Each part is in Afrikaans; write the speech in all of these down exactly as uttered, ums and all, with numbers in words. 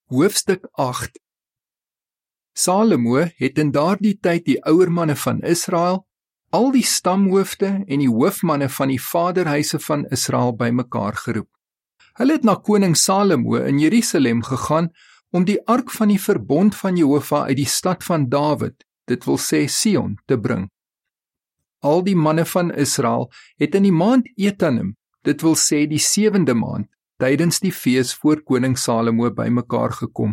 Hoofstuk agt. Salomo het in daardie tyd die ouer manne van Israel, al die stamhoofde en die hoofmanne van die vaderhuise van Israel bymekaar geroep. Hulle het na koning Salomo in Jerusalem gegaan om die ark van die verbond van Jehova uit die stad van Dawid, dit wil sê Sion, te bring. Al die manne van Israel het in die maand Etanim, dit wil sê die sewende maand, tydens die fees voor koning Salomo bymekaar gekom.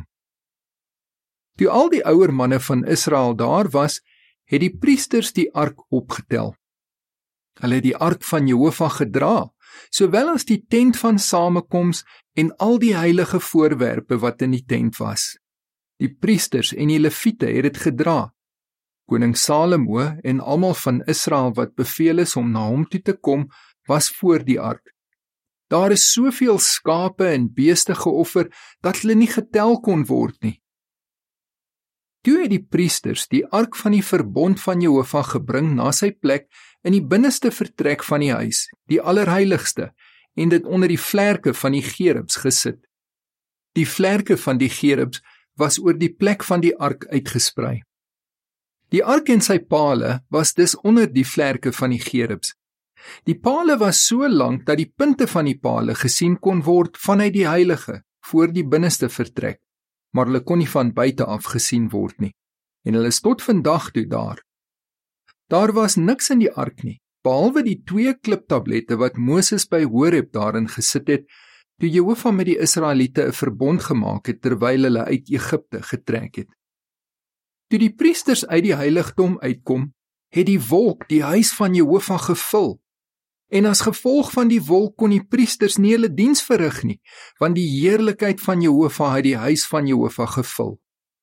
Toe al die ouer manne van Israel daar was, het die priesters die ark opgetel. Hulle het die ark van Jehova gedra, sowel as die tent van samekoms en al die heilige voorwerpe wat in die tent was. Die priesters en die leviete het dit gedra. Koning Salomo en almal van Israel wat beveel is om na hom toe te kom, was voor die ark. Daar is soveel skape en beeste geoffer, dat hulle nie getel kon word nie. Toe het die priesters die ark van die verbond van Jehova gebring na sy plek in die binneste vertrek van die huis, die allerheiligste, en dit onder die vlerke van die gerubs gesit. Die vlerke van die gerubs was oor die plek van die ark uitgesprei. Die ark en sy pale was dus onder die vlerke van die gerubs. Die pale was so lank dat die punte van die pale gesien kon word vanuit die heilige, voor die binneste vertrek, maar hulle kon nie van buite af gesien word nie, en hulle is tot vandag toe daar. Daar was niks in die ark nie, behalwe die twee kliptablette wat Moses by Horeb daarin gesit het, toe Jehova met die Israeliete 'n verbond gemaak het terwyl hulle uit Egipte getrek het. Toe die priesters uit die heiligdom uitkom, het die wolk die huis van Jehova gevul, en as gevolg van die wolk kon die priesters nie hulle diens verrig nie, want die heerlikheid van Jehova het die huis van Jehova gevul.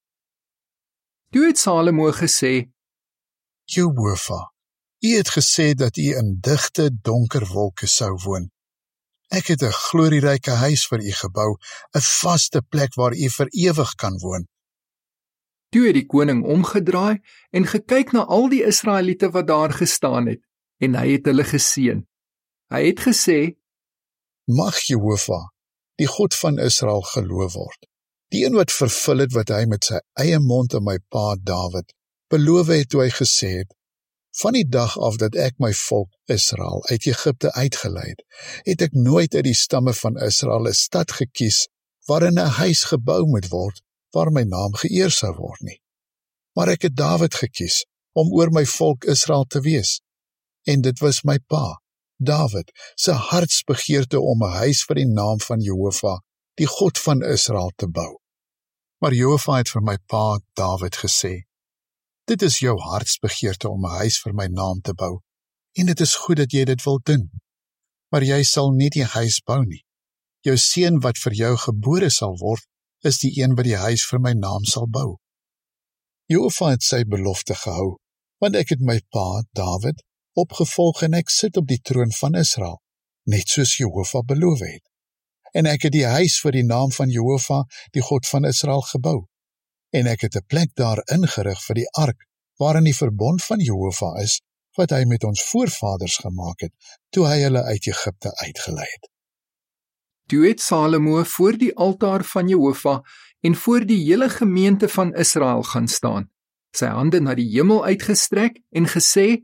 Toe het Salomo gesê, Jehova, U het gesê dat U in digte, donker wolke sou woon. Ek het 'n glorieryke huis vir U gebou, 'n vaste plek waar U vir ewig kan woon. Toe het die koning omgedraai en gekyk na al die Israeliete wat daar gestaan het, en hy het hulle geseën. Hy het gesê, Mag Jehova, die God van Israel, geloof word. Die een wat vervul het wat hy met sy eie mond aan my pa Dawid beloof het toe hy gesê het, van die dag af dat ek my volk Israel uit Egipte uitgelei het, het ek nooit uit die stamme van Israel 'n stad gekies waarin 'n huis gebou moet word waar my naam geëer sou word nie. Maar ek het Dawid gekies om oor my volk Israel te wees, en dit was my pa, Dawid, sy hartsbegeerte om 'n huis vir die naam van Jehova, die God van Israel, te bou. Maar Jehova het vir my pa, Dawid, gesê, dit is jou hartsbegeerte om 'n huis vir my naam te bou, en dit is goed dat jy dit wil doen. Maar jy sal nie die huis bou nie. Jou seun wat vir jou gebore sal word, is die een wat die huis vir my naam sal bou. Jehova het sy belofte gehou, want ek het my pa, Dawid, opgevolg en ek sit op die troon van Israel, net soos Jehova beloof het. En ek het die huis vir die naam van Jehova, die God van Israel, gebou. En ek het 'n plek daar ingerig vir die ark, waarin die verbond van Jehova is, wat hy met ons voorvaders gemaak het, toe hy hulle uit Egipte uitgelei het. Toe het Salomo voor die altaar van Jehova en voor die hele gemeente van Israel gaan staan, sy hande na die hemel uitgestrek en gesê,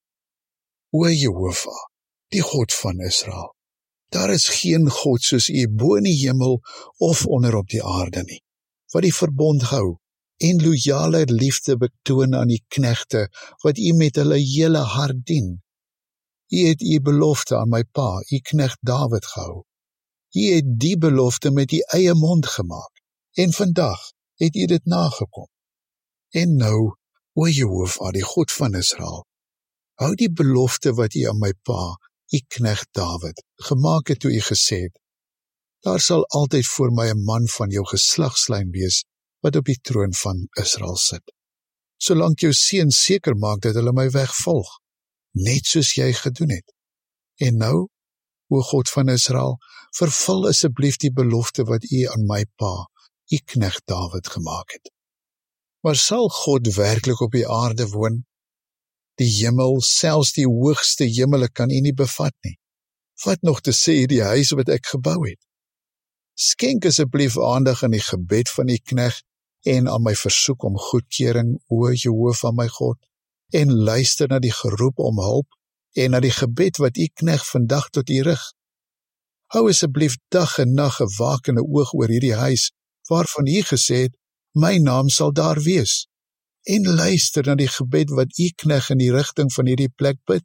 O Jehova, die God van Israel, daar is geen God soos U bo in die hemel of onder op die aarde nie, wat die verbond hou en loyale liefde betoon aan die knegte wat U met hulle hele hart dien. U het U belofte aan my pa, U knegt Dawid, gehou. U het die belofte met U eie mond gemaak, en vandag het U dit nagekom. En nou, o Jehova, die God van Israel, hou die belofte wat U aan my pa, U knegt Dawid, gemaak het toe U gesê het, daar sal altyd voor my 'n man van jou geslagslyn wees, wat op die troon van Israel sit. Solank jou seun seker maak dat hulle my weg volg, net soos jy gedoen het. En nou, o God van Israel, vervul asseblief die belofte wat U aan my pa, U knegt Dawid, gemaak het. Maar sal God werklik op die aarde woon? Die hemel, selfs die hoogste hemele, kan U nie bevat nie. Wat nog te sê die huis wat ek gebou het? Skenk asseblief aandag aan die gebed van die knegt en aan my versoek om goedkering, o Jehova my God, en luister na die geroep om hulp en na die gebed wat u knegt vandag tot u rig. Hou asseblief dag en nag 'n wakende oog oor hierdie huis, waarvan u gesê het, my naam sal daar wees, en luister na die gebed wat u knegt in die rigting van hierdie plek bid,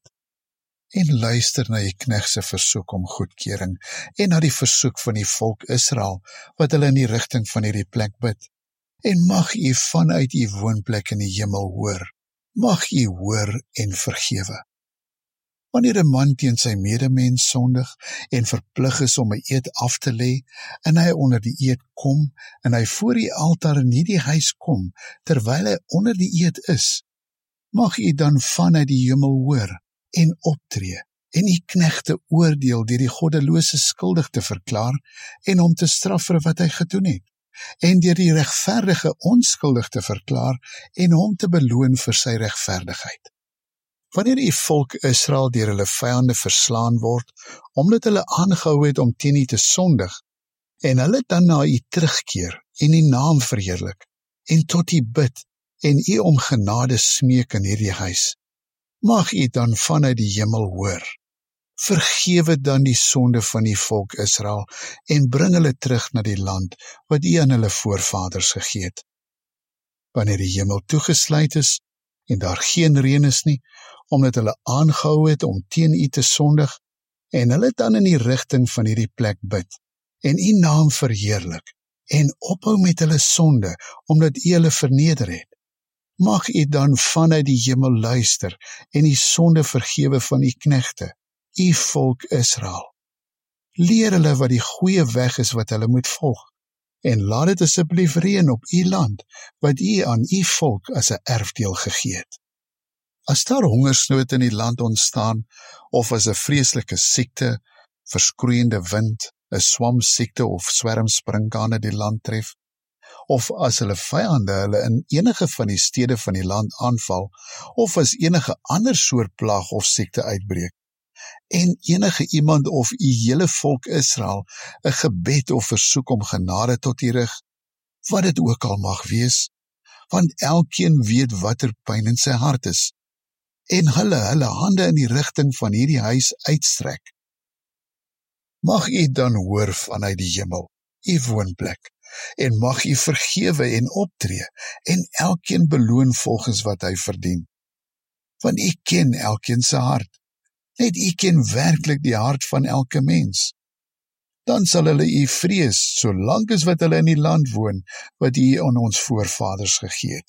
en luister na u knegt se versoek om goedkering, en na die versoek van die volk Israel, wat hulle in die rigting van hierdie plek bid. En mag u vanuit u woonplek in die hemel hoor, mag u hoor en vergewe. Wanneer 'n man teen sy medemens sondig en verplig is om 'n eed af te lê, en hy onder die eed kom, en hy voor die altaar in hierdie huis kom, terwyl hy onder die eed is, mag u dan vanuit die hemel hoor en optree, en u knegte oordeel deur die goddelose skuldig te verklaar en hom te straf vir wat hy gedoen het, en deur die regverdige onskuldig te verklaar en hom te beloon vir sy regverdigheid. Wanneer die volk Israel deur hulle vyande verslaan word, omdat hulle aangehou het om teen u te sondig, en hulle dan na u terugkeer en die naam verheerlik, en tot u bid, en u om genade smeek in hierdie huis, mag u dan vanuit die hemel hoor. Vergewe dan die sonde van die volk Israel, en bring hulle terug na die land, wat u aan hulle voorvaders gegee het. Wanneer die hemel toegesluit is, en daar geen reën is nie, omdat hulle aangehou het om teen u te sondig, en hulle dan in die rigting van hierdie plek bid, en u naam verheerlik, en ophou met hulle sonde, omdat u hulle verneder het. Mag u dan vanuit die hemel luister, en die sonde vergewe van u knegte, u volk Israel. Leer hulle wat die goeie weg is wat hulle moet volg, en laat dit asseblief reën op u land, wat u aan u volk as 'n erfdeel gegee het. As daar hongersnood in die land ontstaan, of as 'n vreeslike siekte, verskroeiende wind, 'n swamsiekte of swermsprinkane die land tref, of as hulle vyande hulle in enige van die stede van die land aanval, of as enige ander soort plaag of siekte uitbreek, en enige iemand of u hele volk Israel 'n gebed of versoek om genade tot u rig, wat dit ook al mag wees, want elkeen weet watter pyn in sy hart is, en hulle hulle hande in die rigting van hierdie huis uitstrek. Mag u dan hoor vanuit die hemel, u woonplek, en mag u vergewe en optree, en elkeen beloon volgens wat hy verdien. Want u ken elkeen se hart, net u ken werklik die hart van elke mens. Dan sal hulle u vrees, solank as wat hulle in die land woon, wat u aan ons voorvaders gegee het.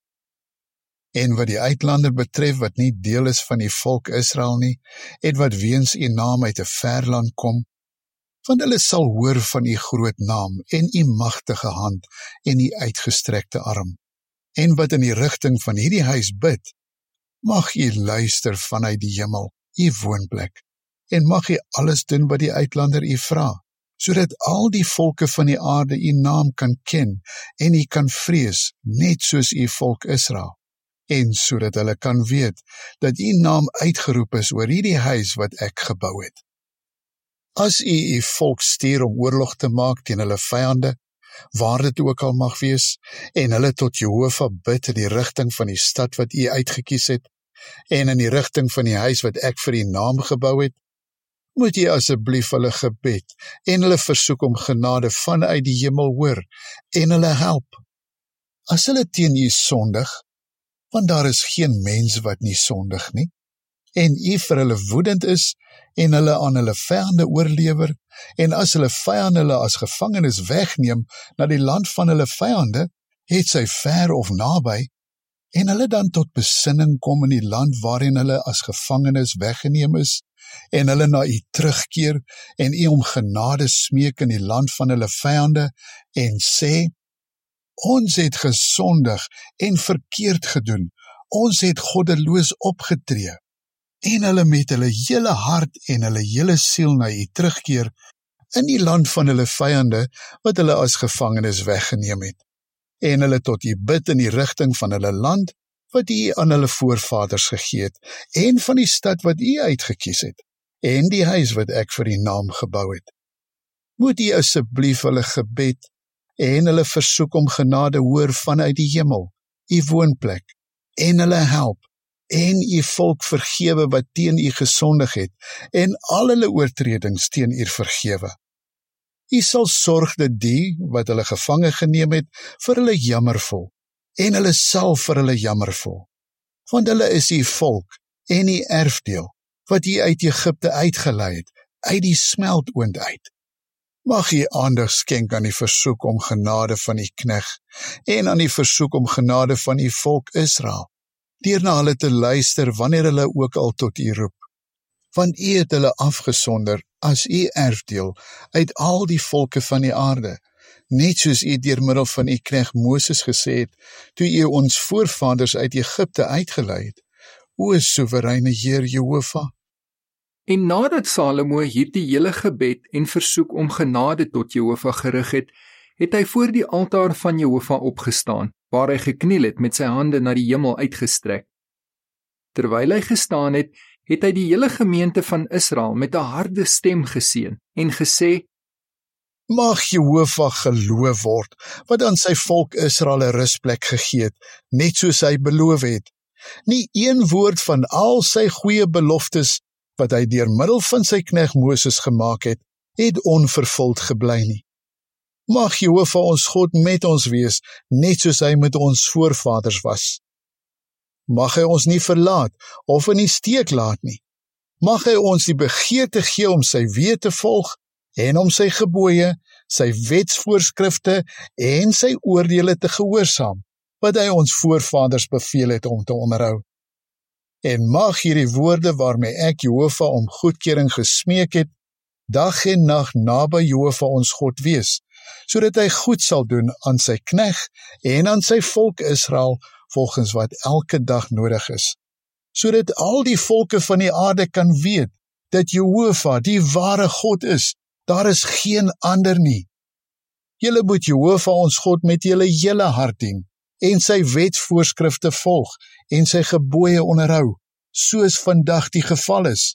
En wat die uitlander betref, wat nie deel is van die volk Israel nie, en wat weens u naam uit 'n ver land kom, want hulle sal hoor van u groot naam, en u magtige hand, en u uitgestrekte arm, en wat in die rigting van hierdie huis bid, mag u luister vanuit die hemel, u woonplek, en mag u alles doen wat die uitlander u vra, sodat al die volke van die aarde u naam kan ken, en u kan vrees, net soos u volk Israel, en sodat hulle kan weet, dat u naam uitgeroep is oor hierdie huis wat ek gebou het. As u u volk stuur om oorlog te maak teen hulle vyande, waar dit ook al mag wees, en hulle tot Jehova bid in die rigting van die stad wat u uitgekies het, en in die rigting van die huis wat ek vir u naam gebou het, moet jy asseblief hulle gebed en hulle versoek om genade vanuit die hemel hoor en hulle help. As hulle teen u sondig, want daar is geen mens wat nie sondig nie, en u vir hulle woedend is en hulle aan hulle vyande oorlewer, en as hulle vyande hulle as gevangenes wegneem na die land van hulle vyande, het sy ver of naby, en hulle dan tot besinning kom in die land waarin hulle as gevangenes weggeneem is, en hulle na u terugkeer, en u om genade smeek in die land van hulle vyande, en sê, ons het gesondig en verkeerd gedoen, ons het goddeloos opgetree, en hulle met hulle hele hart en hulle hele siel na u terugkeer, in die land van hulle vyande, wat hulle as gevangenes weggeneem het, en hulle tot u bid in die rigting van hulle land, wat u aan hulle voorvaders gegee het, en van die stad wat u uitgekies het, en die huis wat ek vir die naam gebou het. moet U asseblief hulle gebed en hulle versoek om genade hoor vanuit die hemel, U woonplek, en hulle help, en U volk vergewe wat teen U gesondig het, en al hulle oortredings teen U vergewe. U sal sorg dat die, wat hulle gevange geneem het, vir hulle jammer voel, en hulle sal vir hulle jammer voel, want hulle is U volk, en U erfdeel, wat U uit Egipte uitgelei het, uit die smeltoond uit. Mag U aandag skenk aan die versoek om genade van U knegt, en aan die versoek om genade van U volk Israel, deur na hulle te luister wanneer hulle ook al tot U roep. Want U het hulle afgesonder as U erfdeel uit al die volke van die aarde, net soos U deur middel van U knegt Moses gesê het, toe U ons voorvaders uit Egipte uitgelei het. O soewereine Heer Jehova. En nadat Salomo hierdie hele gebed en versoek om genade tot Jehova gerig het, het hy voor die altaar van Jehova opgestaan, waar hy gekniel het met sy hande na die hemel uitgestrek. Terwyl hy gestaan het, het hy die hele gemeente van Israel met 'n harde stem geseën en gesê: Mag Jehova geloof word, wat aan sy volk Israel 'n rusplek gegee het, net soos hy beloof het. Nie een woord van al sy goeie beloftes, wat hy deur middel van sy knegt Moses gemaak het, het onvervuld gebly nie. Mag Jehova ons God met ons wees, net soos hy met ons voorvaders was. Mag hy ons nie verlaat, of in die steek laat nie. Mag hy ons die begeerte gee om sy weë te volg, en om sy gebooie, sy wetsvoorskrifte, en sy oordeele te gehoorsaam, wat hy ons voorvaders beveel het om te onderhou. En mag hierdie woorde waarmee ek Jehova om goedkeuring gesmeek het, dag en nag naby Jehova ons God wees, sodat hy goed sal doen aan sy knegt en aan sy volk Israel, volgens wat elke dag nodig is, sodat al die volke van die aarde kan weet, dat Jehova die ware God is, daar is geen ander nie. Julle moet Jehova ons God met julle hele hart dien, en sy wetsvoorskrifte volg, en sy gebooie onderhou, soos vandag die geval is.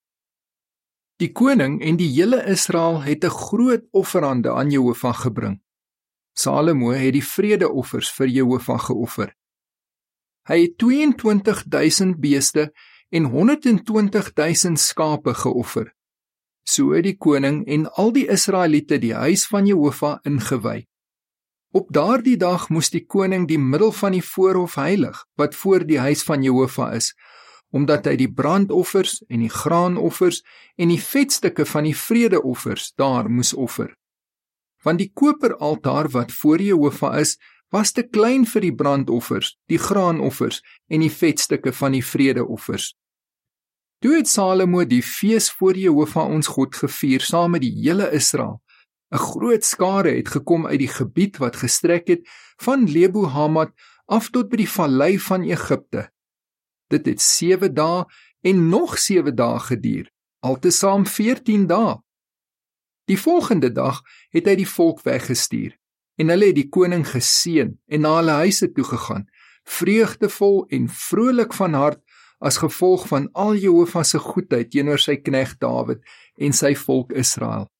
Die koning en die hele Israel het 'n groot offerande aan Jehova gebring. Salomo het die vredeoffers vir Jehova geoffer. Hy het twee en twintig duisend beeste en honderd en twintig duisend skape geoffer. So het die koning en al die Israeliete die huis van Jehova ingewy. Op daardie dag moes die koning die middel van die voorhof heilig, wat voor die huis van Jehova is, omdat hy die brandoffers en die graanoffers en die vetstukke van die vredeoffers daar moes offer. Want die koperaltaar wat voor Jehova is, was te klein vir die brandoffers, die graanoffers en die vetstukke van die vredeoffers. Toe het Salomo die fees voor Jehova ons God gevier saam met die hele Israel. 'n Groot skare het gekom uit die gebied wat gestrek het van Lebo Hamat af tot by die vallei van Egipte. Dit het sewe dae en nog sewe dae geduur, altesaam veertien dae. Die volgende dag het hy die volk weggestuur, en hulle het die koning geseën en na hulle huise toegegaan, vreugdevol en vrolik van hart, as gevolg van al Jehova se goedheid teenoor sy knegt Dawid en sy volk Israel.